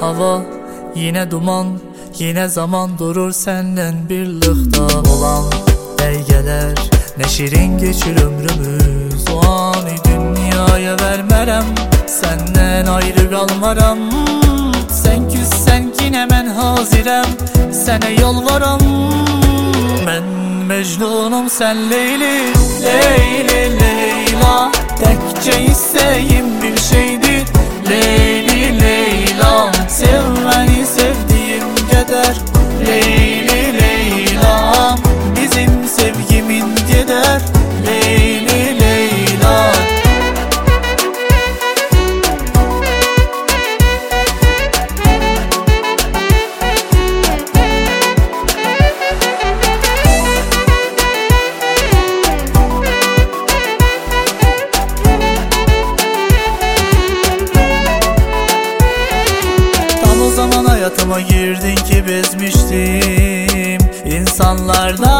hava, yine duman, yine zaman durur senden birlikte olan belgeler. Ne şirin geçir ömrümüz, o anı dünyaya vermerem, senden ayrı kalmaram. Sen küssen yine men hazirem, sene yolvaram. Ben Mecnunum, sen Leyli, Leyli, Leyla. Tekçe isteğim bir şeydir, Leyli, Leyla. Sevmeni sevdiğim kadar, Leyli, Leyla. Bizim sevgimin gider, Leyli, Leyla. Hayatıma girdin ki bezmiştim insanlarda,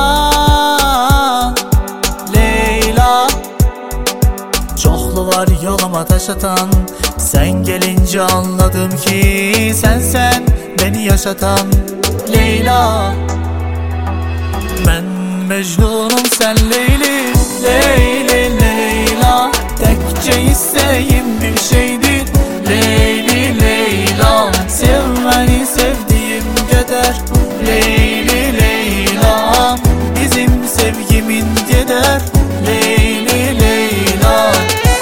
Leyla. Çoklu var yoluma taş atan, sen gelince anladım ki sen beni yaşatan, Leyla. Ben Mecnunum, sen Leyli, Leyli, Leyla. Tekçe isteğim bir şeydir, Leyli, Leyla. Sevmeni sevdiğim kadar, Leyli, Leyla. Bizim sevgimin gider, Leyli, Leyla.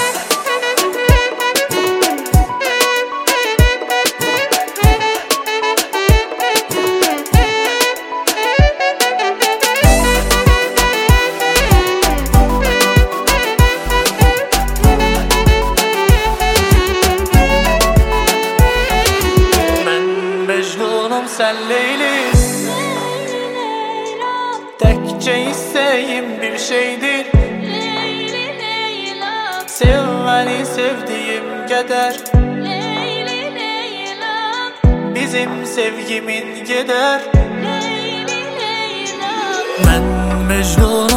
Sen Leyli, tekçe isteğim bir şeydir, Leyli, Leyla. Sevmeni sevdiğim kadar, Leyli, Leyla. bizim sevgimin gider. Leyli, Leyla. Ben Mecnun